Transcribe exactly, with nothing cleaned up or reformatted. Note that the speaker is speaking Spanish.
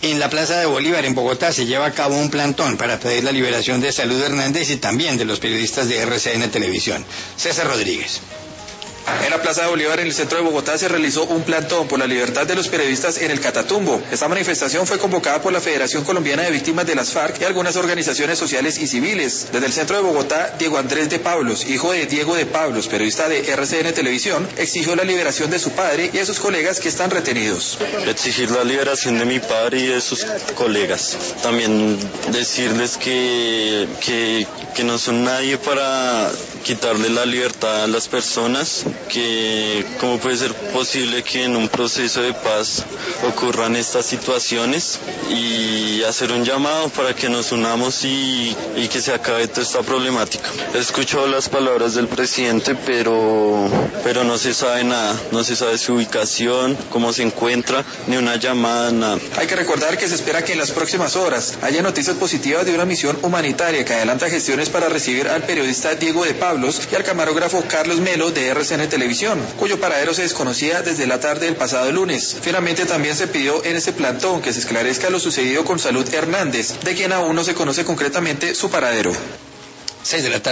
En la Plaza de Bolívar, en Bogotá, se lleva a cabo un plantón para pedir la liberación de Salud Hernández y también de los periodistas de R C N Televisión. César Rodríguez. En la Plaza de Bolívar, en el centro de Bogotá, se realizó un plantón por la libertad de los periodistas en el Catatumbo. Esta manifestación fue convocada por la Federación Colombiana de Víctimas de las FARC y algunas organizaciones sociales y civiles. Desde el centro de Bogotá, Diego Andrés de Pablos, hijo de Diego de Pablos, periodista de R C N Televisión, exigió la liberación de su padre y de sus colegas que están retenidos. Exigir la liberación de mi padre y de sus colegas. También decirles que, que, que no son nadie para quitarle la libertad a las personas, que cómo puede ser posible que en un proceso de paz ocurran estas situaciones, y hacer un llamado para que nos unamos y, y que se acabe toda esta problemática. He escuchado las palabras del presidente, pero, pero no se sabe nada, no se sabe su ubicación, cómo se encuentra, ni una llamada, nada. Hay que recordar que se espera que en las próximas horas haya noticias positivas de una misión humanitaria que adelanta gestiones para recibir al periodista Diego de Pablos y al camarógrafo Carlos Melo de R C N Televisión, cuyo paradero se desconocía desde la tarde del pasado lunes. Finalmente también se pidió en ese plantón que se esclarezca lo sucedido con Salud Hernández, de quien aún no se conoce concretamente su paradero. seis de la tarde.